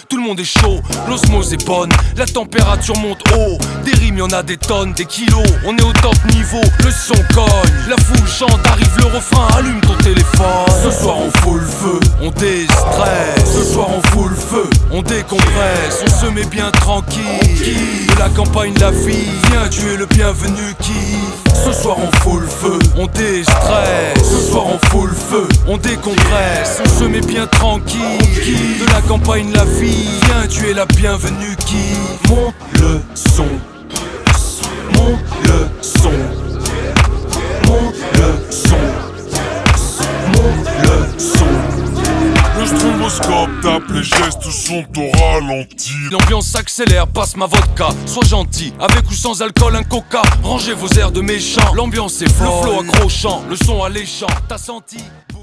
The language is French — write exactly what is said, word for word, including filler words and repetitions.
tout le monde est chaud. L'osmose est bonne, la température monte haut. Des rimes, y'en a des tonnes, des kilos. On est au top niveau, le son cogne. La foule chante, arrive le refrain, allume ton téléphone. Ce soir on fout le feu, on déstresse. Ce soir on fout le feu, on décompresse. On se met bien tranquille. De la campagne la vie, viens, tu es le bienvenu qui. Ce soir on fout le feu, on déstresse. Ce soir on fout le feu, on décompresse. On se met bien tranquille. De la campagne la vie, viens, tu es la bienvenue qui. Monte le son, monte le son, monte le son, monte le son. Le stromboscope tape, les gestes sont au ralenti. L'ambiance s'accélère, passe ma vodka. Sois gentil, avec ou sans alcool, un coca. Rangez vos airs de méchants, l'ambiance est folle. Le flow accrochant, le son alléchant. T'as senti?